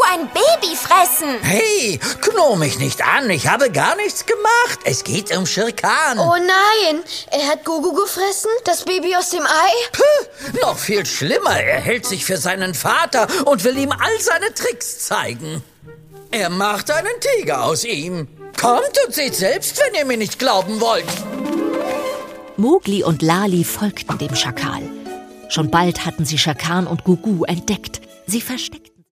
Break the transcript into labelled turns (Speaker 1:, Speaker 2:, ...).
Speaker 1: ein Baby fressen.
Speaker 2: Hey, knurr mich nicht an, ich habe gar nichts gemacht. Es geht um Shere Khan.
Speaker 3: Oh nein, er hat Gugu gefressen? Das Baby aus dem Ei?
Speaker 2: Puh, noch viel schlimmer, er hält sich für seinen Vater und will ihm all seine Tricks zeigen. Er macht einen Tiger aus ihm. Kommt und seht selbst, wenn ihr mir nicht glauben wollt.
Speaker 4: Mowgli und Lali folgten dem Schakal. Schon bald hatten sie Shere Khan und Gugu entdeckt. Sie versteckten